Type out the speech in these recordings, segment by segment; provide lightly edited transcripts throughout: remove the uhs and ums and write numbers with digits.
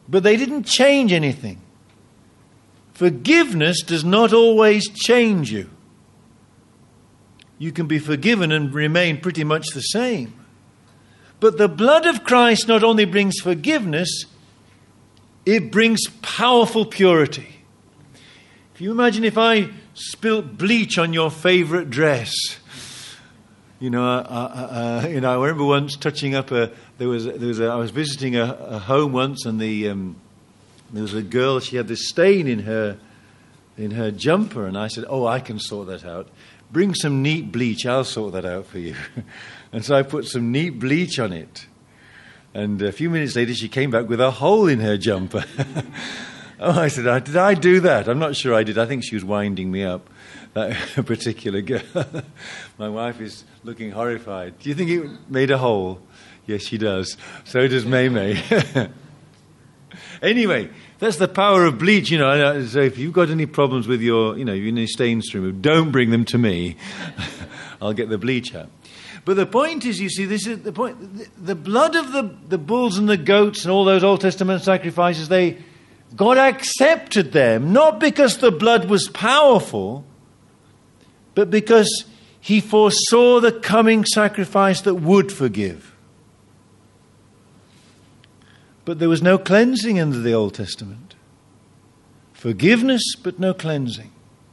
but they didn't change anything. Forgiveness does not always change you. You can be forgiven and remain pretty much the same. But the blood of Christ not only brings forgiveness, it brings powerful purity. If you imagine if I spilt bleach on your favorite dress, I remember once touching up I was visiting a home once, and there was a girl. She had this stain in her jumper, and I said, "Oh, I can sort that out. Bring some neat bleach. I'll sort that out for you." And so I put some neat bleach on it. And a few minutes later, she came back with a hole in her jumper. Oh, I said, "Did I do that?" I'm not sure I did. I think she was winding me up, that particular girl. My wife is looking horrified. "Do you think it made a hole?" "Yes, she does. So does May. Anyway, that's the power of bleach. So if you've got any problems with your, your stains to remove, don't bring them to me. I'll get the bleach out. But the point is, you see, this is the point. The blood of the bulls and the goats and all those Old Testament sacrifices, God accepted them, not because the blood was powerful, but because he foresaw the coming sacrifice that would forgive. But there was no cleansing under the Old Testament. Forgiveness, but no cleansing.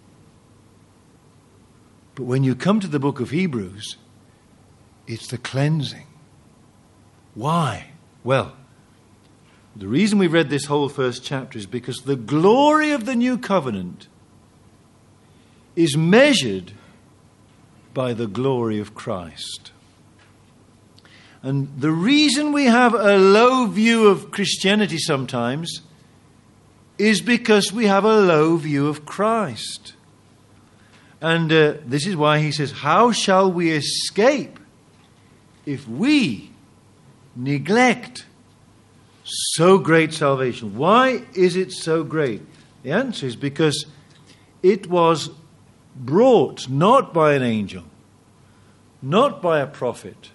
But when you come to the book of Hebrews, it's the cleansing. Why? Well, the reason we've read this whole first chapter is because the glory of the new covenant is measured by the glory of Christ. And the reason we have a low view of Christianity sometimes is because we have a low view of Christ. And this is why he says, "How shall we escape if we neglect so great salvation?" Why is it so great? The answer is because it was brought not by an angel, not by a prophet,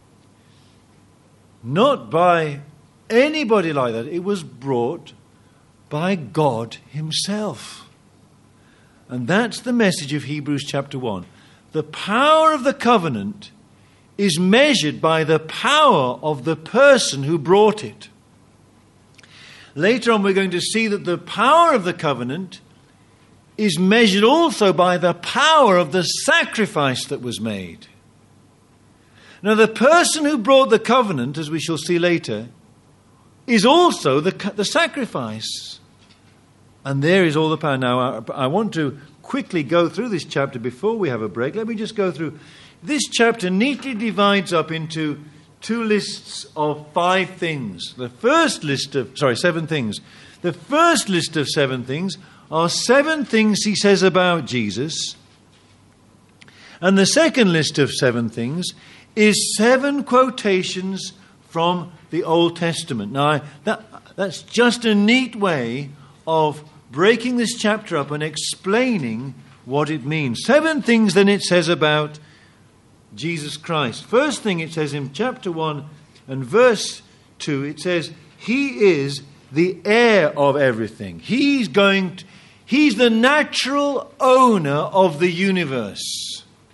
not by anybody like that. It was brought by God himself. And that's the message of Hebrews chapter 1. The power of the covenant is measured by the power of the person who brought it. Later on, we're going to see that the power of the covenant is measured also by the power of the sacrifice that was made. Now, the person who brought the covenant, as we shall see later, is also the sacrifice. And there is all the power. Now, I want to quickly go through this chapter before we have a break. Let me just go through. This chapter neatly divides up into two lists of 5 things. The first list of, 7 things. The first list of 7 things are 7 things he says about Jesus. And the second list of 7 things is 7 quotations from the Old Testament. Now, that's just a neat way of breaking this chapter up and explaining what it means. 7 things then it says about Jesus Christ. First thing it says in chapter 1 and verse 2, it says, he is the heir of everything. He's the natural owner of the universe.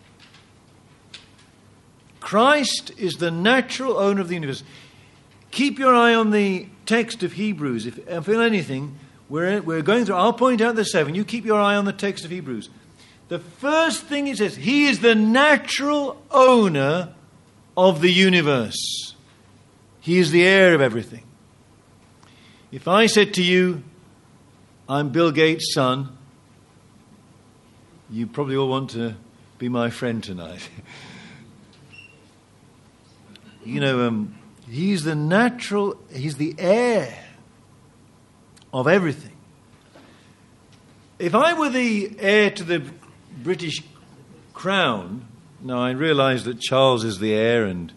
Christ is the natural owner of the universe. Keep your eye on the text of Hebrews. If anything, we're going through, I'll point out the 7. You keep your eye on the text of Hebrews. The first thing it says, he is the natural owner of the universe. He is the heir of everything. If I said to you, I'm Bill Gates' son, you probably all want to be my friend tonight. He's the heir of everything. If I were the heir to the British crown, now I realise that Charles is the heir and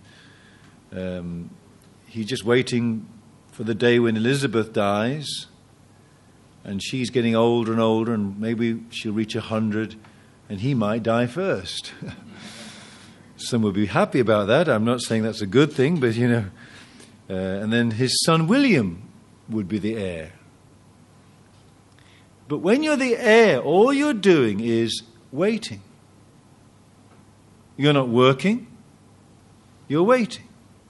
he's just waiting for the day when Elizabeth dies and she's getting older and older and maybe she'll reach 100 and he might die first. Some will be happy about that. I'm not saying that's a good thing, but and then his son William would be the heir. But when you're the heir, all you're doing is waiting. You're not working, you're waiting.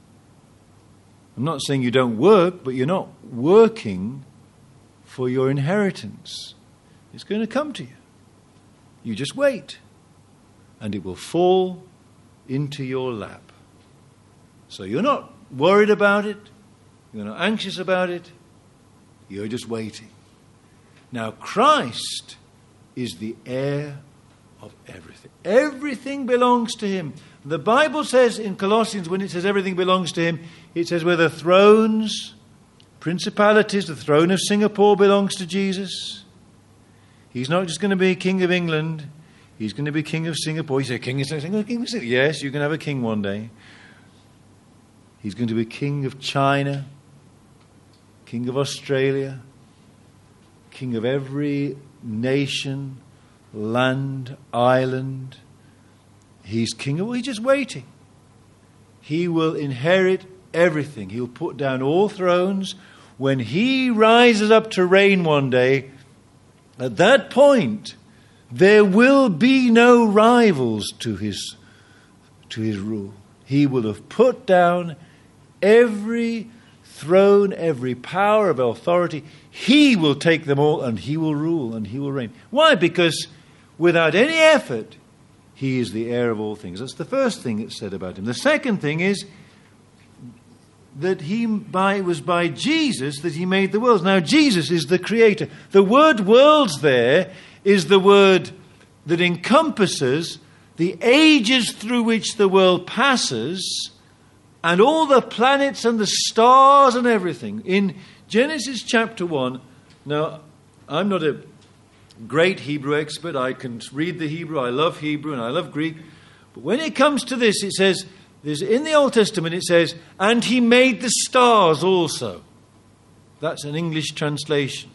I'm not saying you don't work, but you're not working for your inheritance. It's going to come to you. You just wait, and it will fall into your lap. So you're not worried about it, you're not anxious about it, you're just waiting. Now Christ is the heir of everything. Everything belongs to him. The Bible says in Colossians, when it says everything belongs to him, it says whether thrones, principalities, the throne of Singapore belongs to Jesus. He's not just going to be King of England, he's going to be King of Singapore. You say, King of Singapore? Yes, you can have a king one day. He's going to be King of China, King of Australia, King of every nation, land, island. He's king of all. He's just waiting. He will inherit everything. He'll put down all thrones. When he rises up to reign one day, at that point, there will be no rivals to his rule. He will have put down every throne, every power of authority. He will take them all, and he will rule, and he will reign. Why? Because without any effort, he is the heir of all things. That's the first thing it's said about him. The second thing is that it was by Jesus that he made the worlds. Now, Jesus is the creator. The word worlds there is the word that encompasses the ages through which the world passes and all the planets and the stars and everything. In Genesis chapter 1, now, I'm not a great Hebrew expert. I can read the Hebrew. I love Hebrew and I love Greek. But when it comes to this, it says, in the Old Testament it says, and he made the stars also. That's an English translation.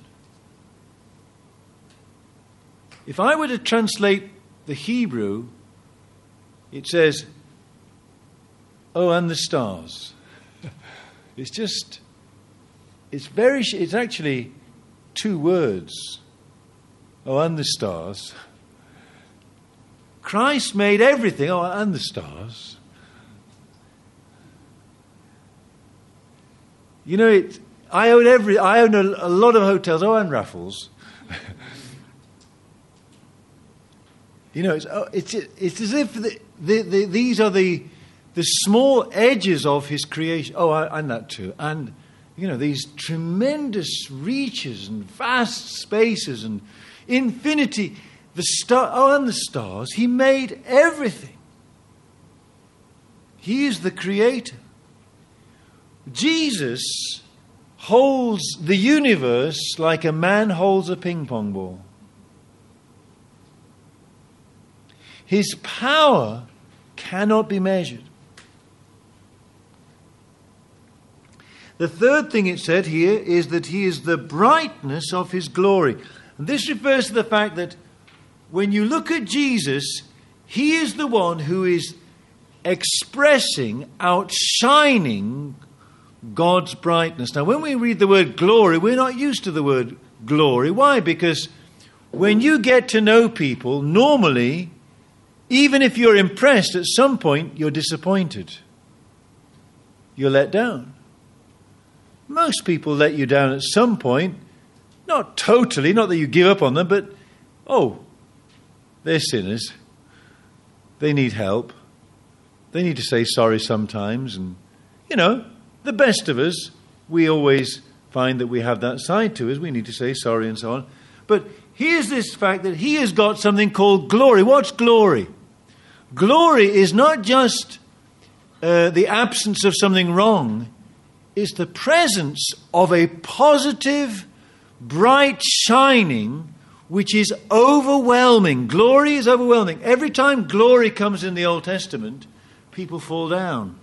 If I were to translate the Hebrew, it says, oh, and the stars. It's actually two words. Oh, and the stars. Christ made everything. Oh, and the stars. You know, I own a lot of hotels. Oh, and Raffles. You know, it's as if these are the small edges of his creation. Oh, and that too. And, you know, these tremendous reaches and vast spaces and infinity, and the stars. He made everything. He is the creator. Jesus holds the universe like a man holds a ping pong ball. His power cannot be measured. The third thing it said here is that he is the brightness of his glory. And this refers to the fact that when you look at Jesus, he is the one who is expressing, outshining God's brightness. Now, when we read the word glory, we're not used to the word glory. Why? Because when you get to know people, normally, even if you're impressed, at some point you're disappointed. You're let down. Most people let you down at some point. Not totally, not that you give up on them, but, oh, they're sinners. They need help. They need to say sorry sometimes. And, you know, the best of us, we always find that we have that side to us. We need to say sorry and so on. But here's this fact that he has got something called glory. What's glory? Glory is not just the absence of something wrong. It's the presence of a positive, bright shining, which is overwhelming. Glory is overwhelming. Every time glory comes in the Old Testament, people fall down.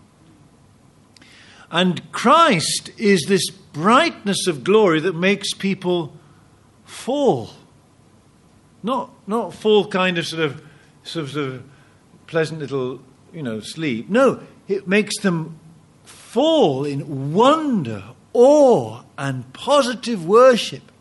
And Christ is this brightness of glory that makes people fall. Not fall kind of sort of pleasant little, sleep. No, it makes them fall in wonder, awe and positive worship